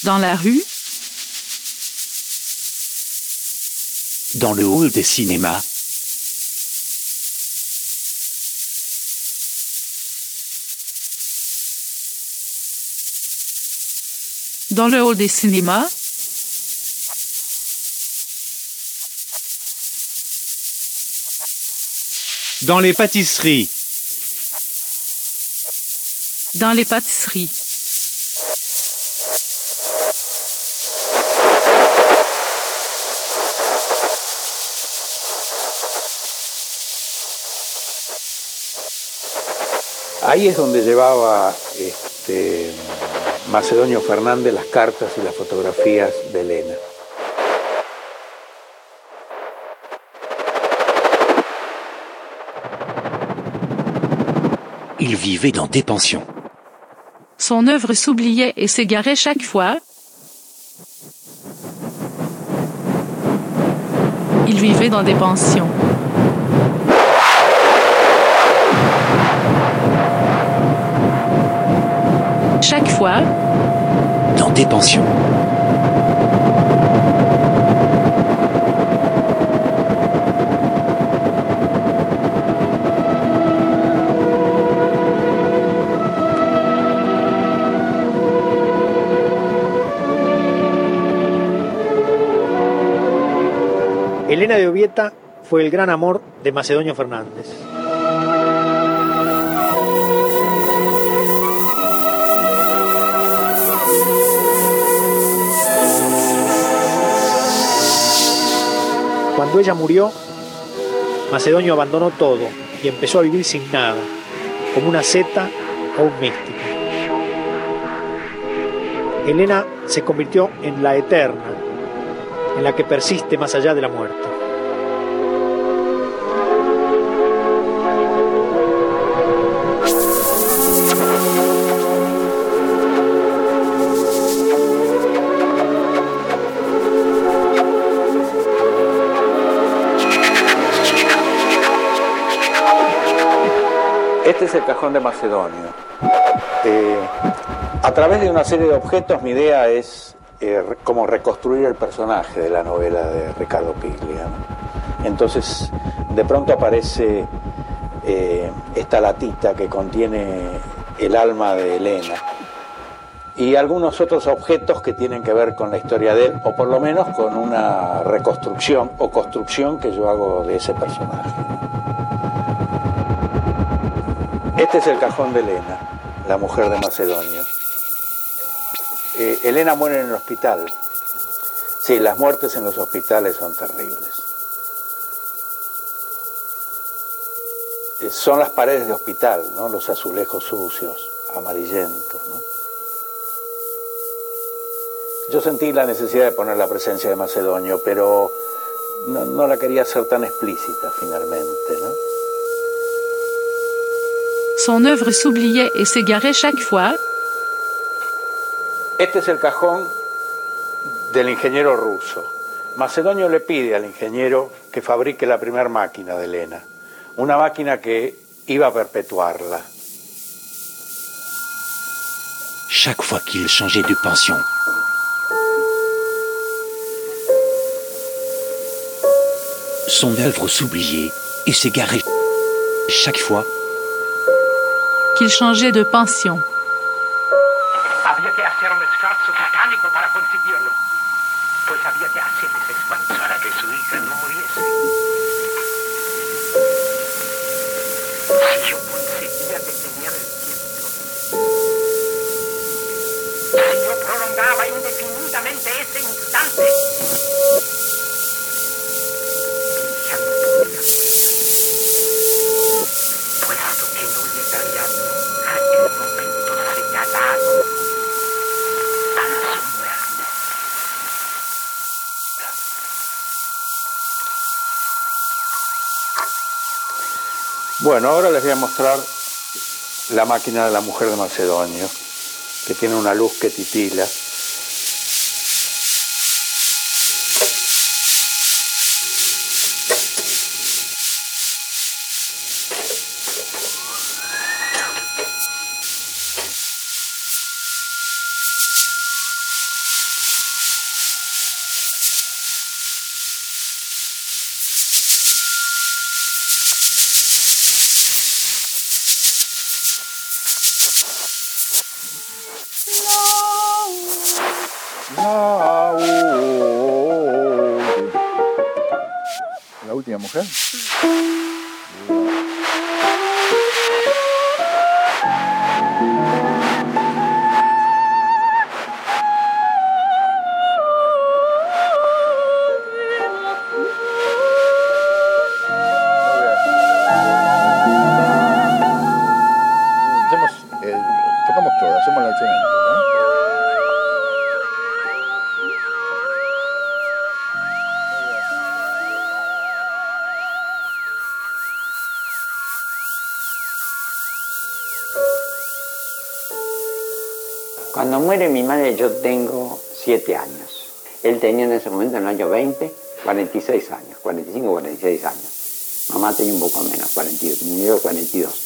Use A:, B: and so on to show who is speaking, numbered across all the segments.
A: Dans la rue.
B: Dans le hall des cinémas.
A: Dans le hall des cinémas.
B: Dans les pâtisseries.
A: Dans les pâtisseries.
C: Ahí es donde llevaba Macedonio Fernández las cartas y las fotografías de Elena.
B: Il vivait dans des pensions.
A: Son œuvre s'oubliait et s'égarait chaque fois. Il vivait dans des pensions. Chaque fois.
B: Dans des pensions.
C: Elena de Obieta fue el gran amor de Macedonio Fernández. Cuando ella murió, Macedonio abandonó todo y empezó a vivir sin nada, como una asceta o un místico. Elena se convirtió en la eterna, en la que persiste más allá de la muerte. Este es el cajón de Macedonio. A través de una serie de objetos, mi idea es como reconstruir el personaje de la novela de Ricardo Piglia, ¿no? Entonces, de pronto aparece esta latita que contiene el alma de Elena y algunos otros objetos que tienen que ver con la historia de él, o por lo menos con una reconstrucción o construcción que yo hago de ese personaje. Este es el cajón de Elena, la mujer de Macedonio. Elena muere en el hospital. Sí, las muertes en los hospitales son terribles. Son las paredes de hospital, ¿no? Los azulejos sucios, amarillentos, ¿no? Yo sentí la necesidad de poner la presencia de Macedonio, pero no la quería hacer tan explícita finalmente, ¿no?
A: Son œuvre s'oubliait et s'égarait chaque fois.
C: Este es el cajón del ingeniero ruso. Macedonio le pide al ingeniero que fabrique la primera máquina de Elena, una máquina que iba a perpetuarla.
B: Chaque fois qu'il changeait de pension. Son œuvre s'oubliait et s'égarait chaque fois
A: qu'il changeait de pension.
D: Había que hacer un esfuerzo titánico para conseguirlo, pues había que hacer ese esfuerzo para que su hija no muriese. Si yo conseguía detener el tiempo, si yo prolongaba indefinidamente ese instante, ya no podía, puesto que no llegaría nunca el momento señalado para su muerte.
C: Bueno, ahora les voy a mostrar la máquina de la mujer de Macedonio, que tiene una luz que titila.
E: La última mujer. Tocamos todo, hacemos la excelente.
F: Cuando muere mi madre yo tengo 7 años. Él tenía en ese momento, en el año 20, 46 años, 45 o 46 años. Mamá tenía un poco menos, 42, murió 42.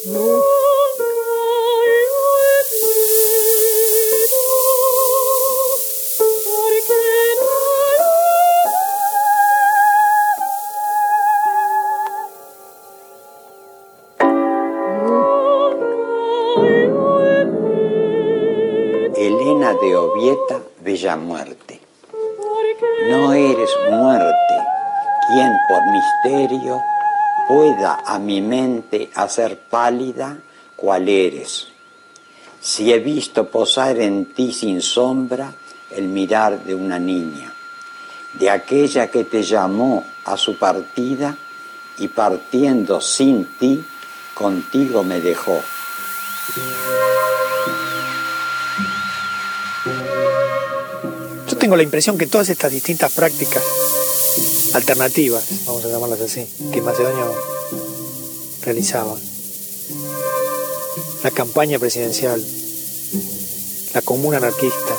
F: Elena de Obieta, Bella Muerte. No eres muerte, quien por misterio pueda a mi mente hacer pálida cual eres. Si he visto posar en ti sin sombra el mirar de una niña, de aquella que te llamó a su partida y partiendo sin ti, contigo me dejó.
G: Yo tengo la impresión que todas estas distintas prácticas alternativas, vamos a llamarlas así, que Macedonio realizaba, la campaña presidencial, la comuna anarquista,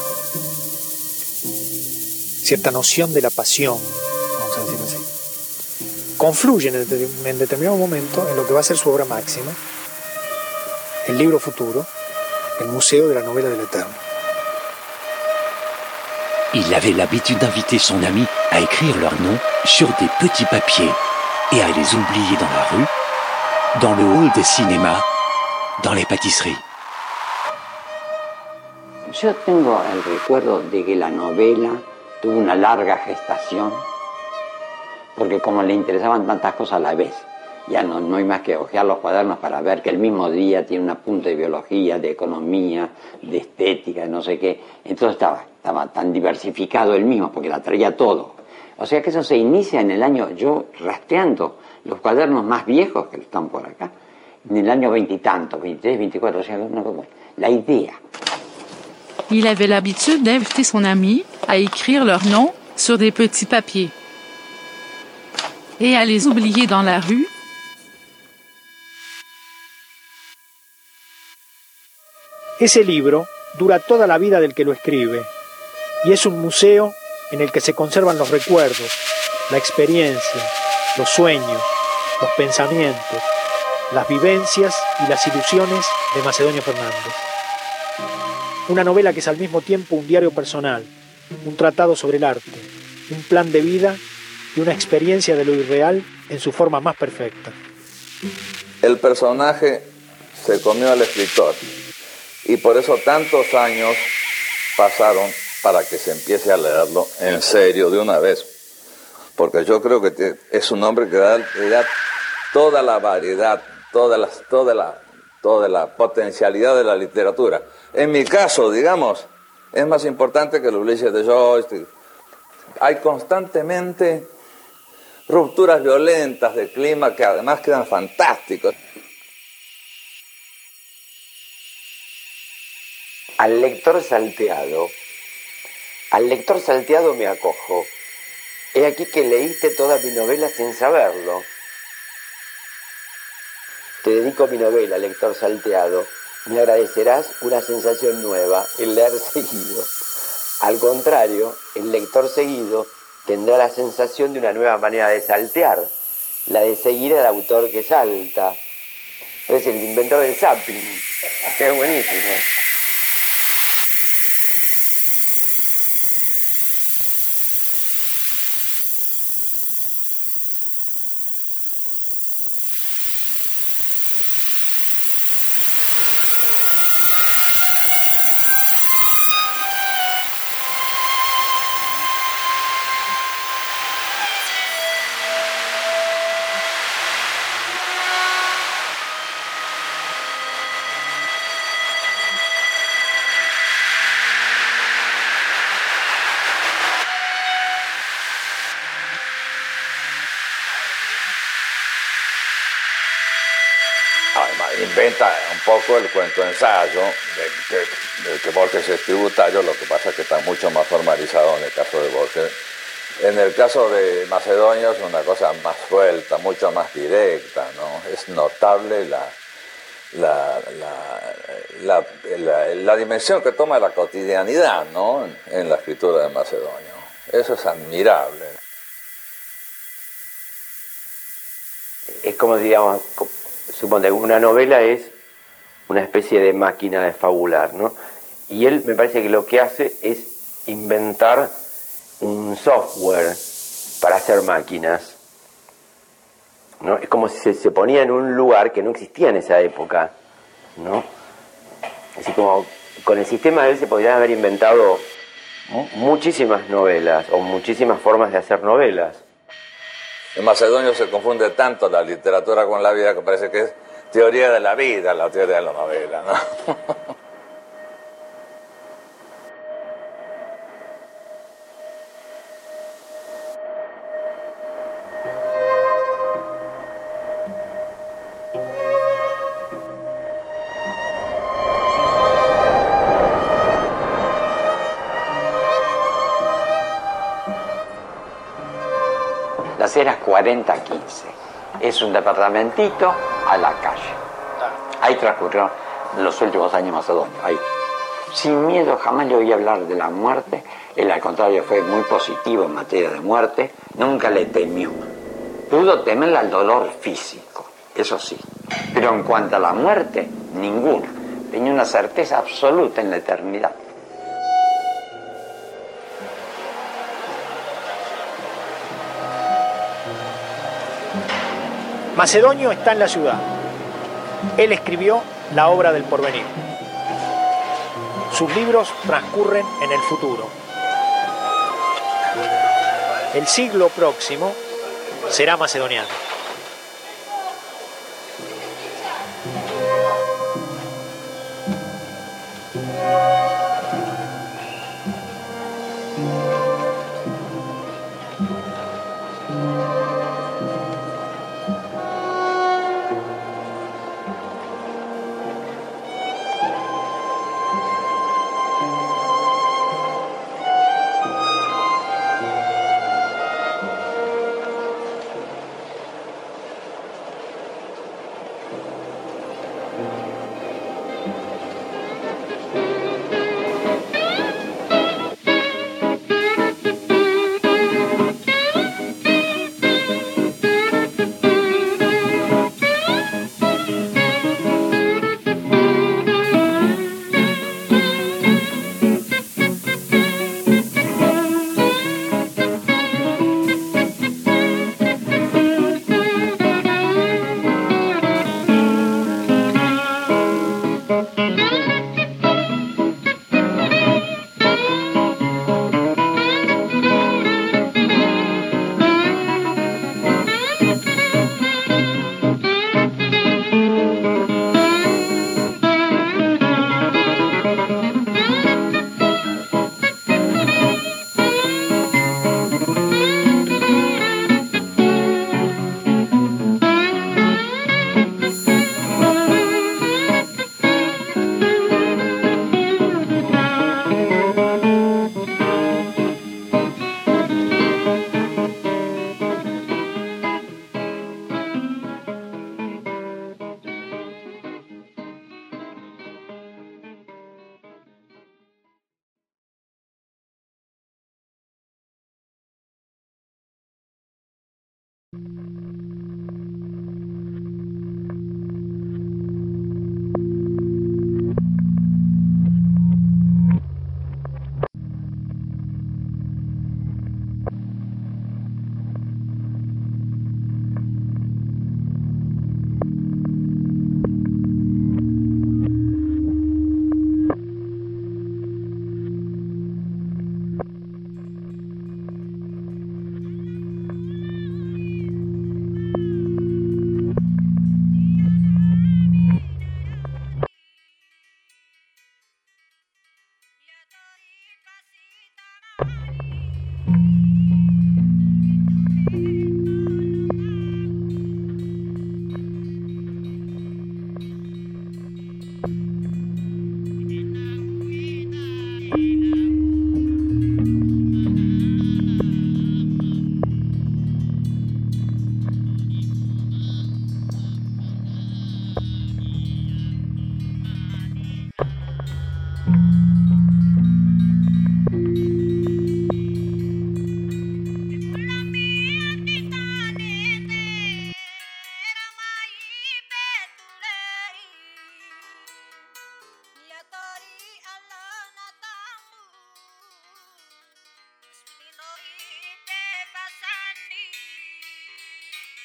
G: cierta noción de la pasión, vamos a decir así, confluyen en determinado momento en lo que va a ser su obra máxima, el libro futuro, el Museo de la Novela del Eterno.
B: Il avait l'habitude d'inviter son ami à écrire leur nom sur des petits papiers et à les oublier dans la rue, dans le hall des cinémas, dans les pâtisseries.
F: Yo tengo el recuerdo de que la novela tuvo una larga gestación, porque como le interesaban tantas cosas a la vez, ya no hay más que hojear los cuadernos para ver que el mismo día tiene un apunte de biología, de economía, de estética, de no sé qué. Entonces estaba tan diversificado él mismo, porque la traía todo. O sea que eso se inicia en el año, yo rastreando los cuadernos más viejos que están por acá, en el año 20 y tanto, 23, 24, o sea, la idea.
A: Il avait l'habitude d'inviter son ami à écrire leur nom sur des petits papiers et à les oublier dans la rue.
G: Ese libro dura toda la vida del que lo escribe y es un museo en el que se conservan los recuerdos, la experiencia, los sueños, los pensamientos, las vivencias y las ilusiones de Macedonio Fernández. Una novela que es al mismo tiempo un diario personal, un tratado sobre el arte, un plan de vida y una experiencia de lo irreal en su forma más perfecta.
H: El personaje se comió al escritor y por eso tantos años pasaron para que se empiece a leerlo en serio de una vez. Porque yo creo que es un hombre que da toda la variedad, toda la potencialidad de la literatura. En mi caso, digamos, es más importante que los Ulises de Joyce. Hay constantemente rupturas violentas de clima que además quedan fantásticos.
I: Al lector salteado me acojo. He aquí que leíste toda mi novela sin saberlo. Te dedico mi novela, lector salteado. Me agradecerás una sensación nueva, el leer seguido. Al contrario, el lector seguido tendrá la sensación de una nueva manera de saltear, la de seguir al autor que salta. Es el inventor del zapping. Es buenísimo.
H: inventa un poco el cuento-ensayo, del que Borges es tributario, lo que pasa es que está mucho más formalizado en el caso de Borges. En el caso de Macedonio es una cosa más suelta, mucho más directa, ¿no? Es notable la dimensión que toma la cotidianidad, ¿no? En la escritura de Macedonio. Eso es admirable.
I: Es como, digamos, suponte, una novela es una especie de máquina de fabular, ¿no? Y él me parece que lo que hace es inventar un software para hacer máquinas, ¿no? Es como si se ponía en un lugar que no existía en esa época, ¿no? Así como con el sistema de él se podrían haber inventado muchísimas novelas o muchísimas formas de hacer novelas.
H: En Macedonio se confunde tanto la literatura con la vida que parece que es teoría de la vida, la teoría de la novela, ¿no?
F: Las Heras 40-15. Es un departamentito a la calle. Ahí transcurrieron los últimos años macedonios. Ahí. Sin miedo, jamás le oí hablar de la muerte. Él, al contrario, fue muy positivo en materia de muerte. Nunca le temió. Pudo temerle al dolor físico, eso sí. Pero en cuanto a la muerte, ninguna. Tenía una certeza absoluta en la eternidad.
G: Macedonio está en la ciudad. Él escribió la obra del porvenir. Sus libros transcurren en el futuro. El siglo próximo será macedoniano.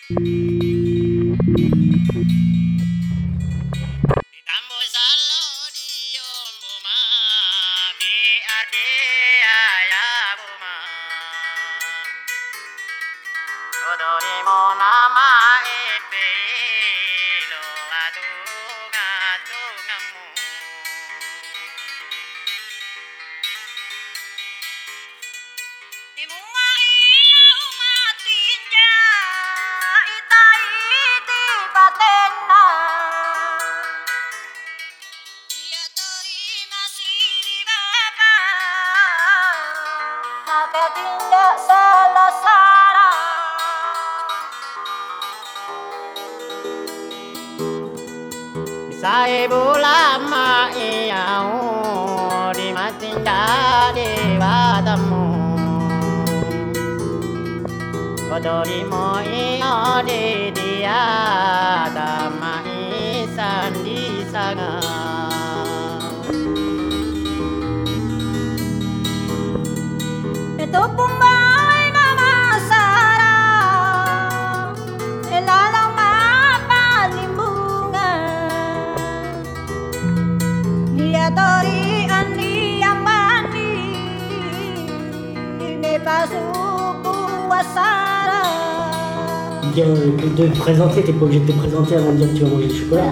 J: De te présenter, t'es pas obligé de te présenter avant de dire que tu vas manger du chocolat.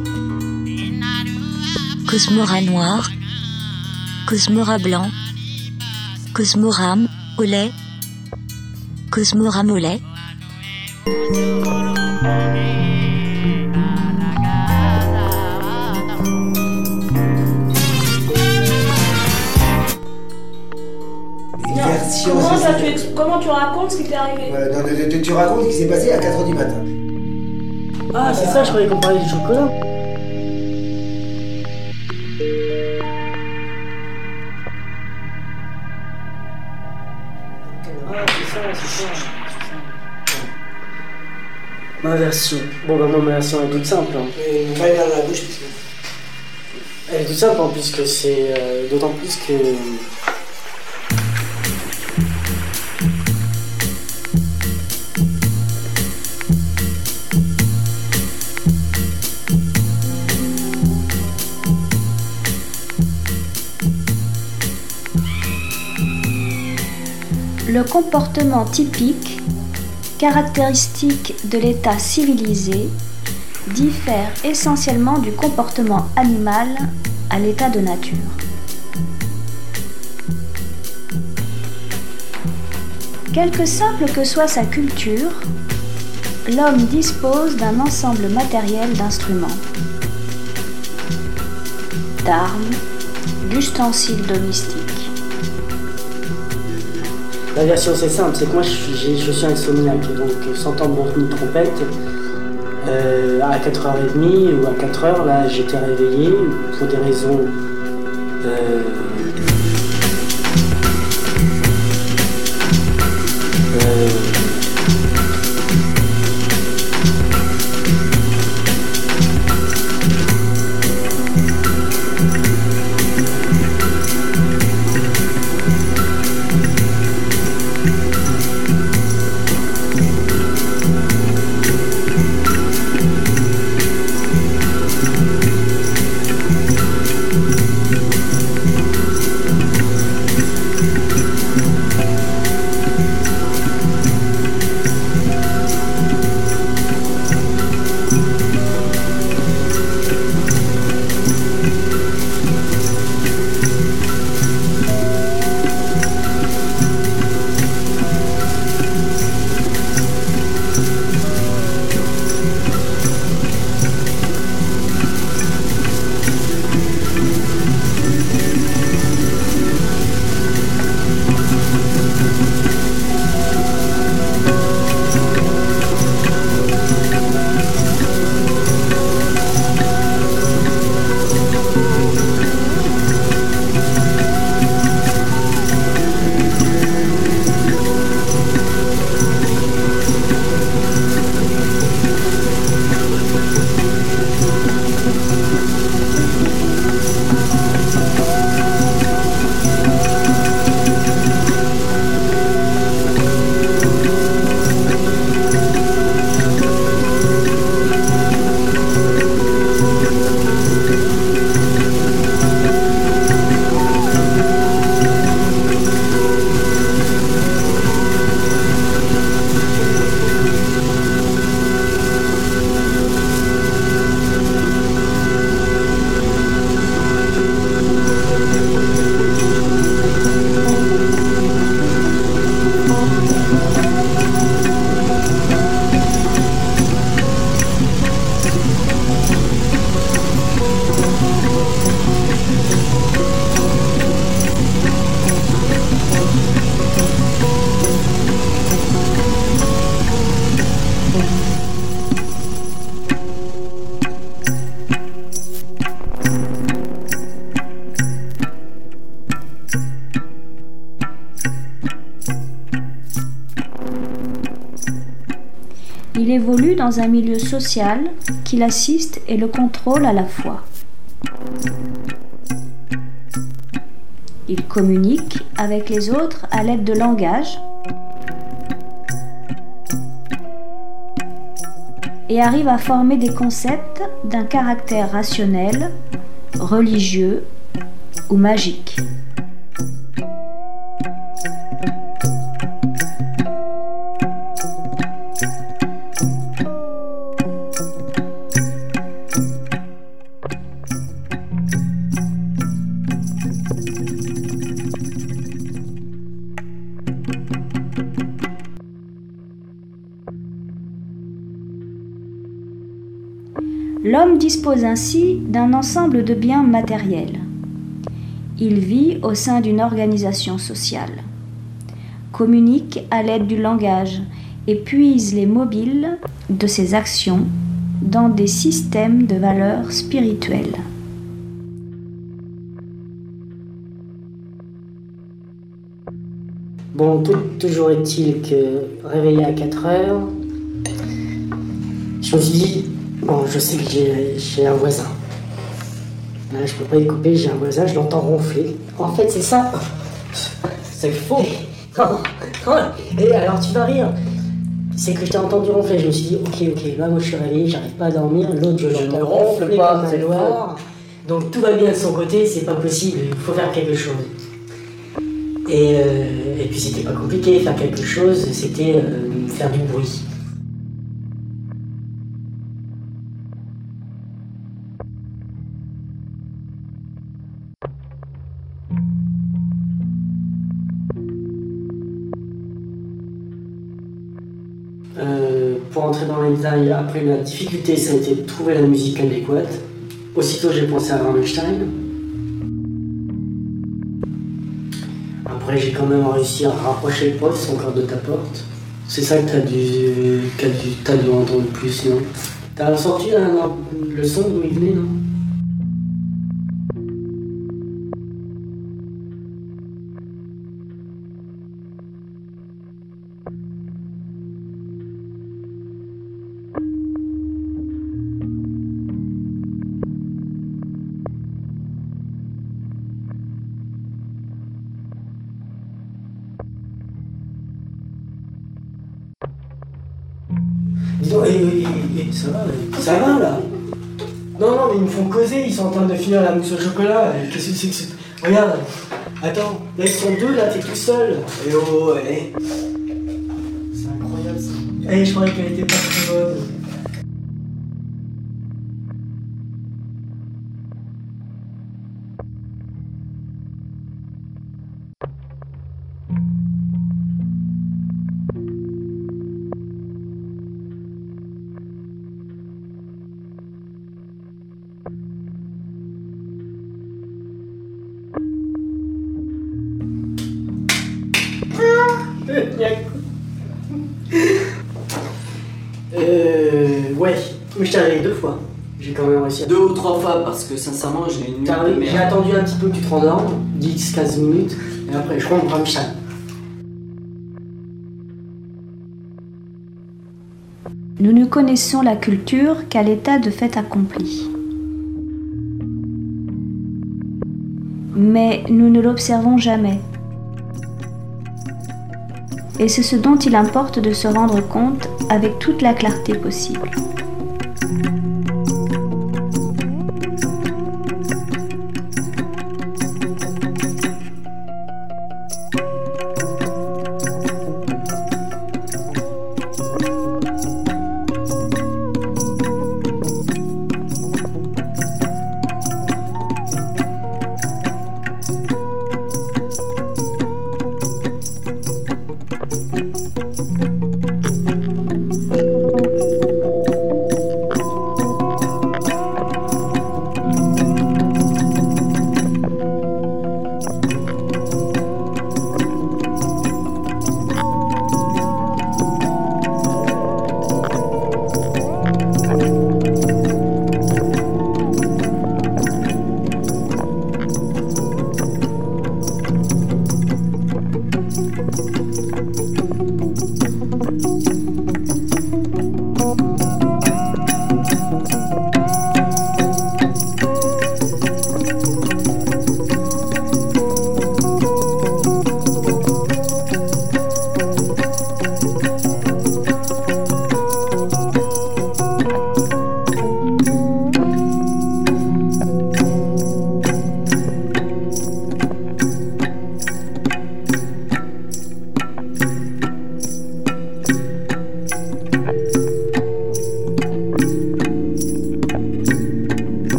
K: Cosmora noir, Cosmora blanc, Cosmoram au lait, Cosmoram au lait.
L: Comment tu racontes ce qui t'est arrivé?
J: Tu racontes ce qui s'est passé à 4h du matin. Ah, c'est ça, je croyais qu'on parlait du chocolat. Ah, c'est ça. Ma version. Bon, bah, ma version est toute simple. Hein. Elle est toute simple, en plus que c'est. D'autant plus que.
M: Le comportement typique, caractéristique de l'état civilisé, diffère essentiellement du comportement animal à l'état de nature. Quelque simple que soit sa culture, l'homme dispose d'un ensemble matériel d'instruments, d'armes, d'ustensiles domestiques.
J: La version c'est simple, c'est que moi je suis insomniaque, donc sans tambour ni trompette, à 4h30 ou à 4h, là j'étais réveillé pour des raisons
M: Il évolue dans un milieu social qui l'assiste et le contrôle à la fois. Il communique avec les autres à l'aide de langage et arrive à former des concepts d'un caractère rationnel, religieux ou magique. L'homme dispose ainsi d'un ensemble de biens matériels. Il vit au sein d'une organisation sociale, communique à l'aide du langage et puise les mobiles de ses actions dans des systèmes de valeurs spirituelles.
J: Bon, toujours est-il que réveillé à 4 heures, je me suis dit, bon, je sais que j'ai un voisin. Là, je peux pas y couper, j'ai un voisin, je l'entends ronfler. En fait, c'est ça. C'est faux. Non. Et alors, tu vas rire. C'est que je t'ai entendu ronfler. Je me suis dit, ok, là, moi, je suis réveillé, j'arrive pas à dormir. L'autre, je l'entends ronfler comme un loir. Donc, tout va bien de son côté, c'est pas possible, il faut faire quelque chose. Et puis, c'était pas compliqué, faire quelque chose, c'était faire du bruit. Pour entrer dans les détails, après la difficulté, ça a été de trouver la musique adéquate. Aussitôt, j'ai pensé à Rammstein. Après, j'ai quand même réussi à rapprocher le poste encore de ta porte. C'est ça que t'as dû entendre le plus, non? T'as sorti le son d'où il venait, non? Dis donc, ça va là? Non, mais ils me font causer, ils sont en train de finir la mousse au chocolat. Qu'est-ce que c'est que c'est? Regarde, attends, là ils sont deux, là t'es tout seul. Et oh, ouais. C'est incroyable ça. Je croyais qu'elle était pas très bonne. Ouais, mais je t'ai réveillé 2 fois. J'ai quand même réussi à...
N: 2 ou 3 fois parce que sincèrement j'ai une nuit de merde.
J: J'ai attendu un petit peu que tu te rendormes, 10-15 minutes, et après je rentre Rammstein.
M: Nous ne connaissons la culture qu'à l'état de fait accompli. Mais nous ne l'observons jamais. Et c'est ce dont il importe de se rendre compte avec toute la clarté possible.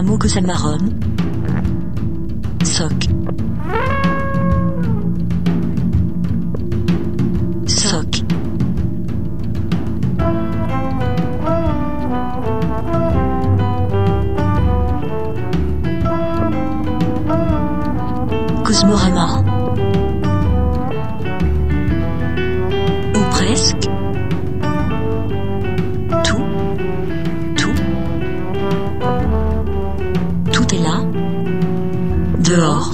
K: Cosmoramo Cosamarum. Soc. Soc. Cosmorama. Ou presque. Tout est là. Dehors.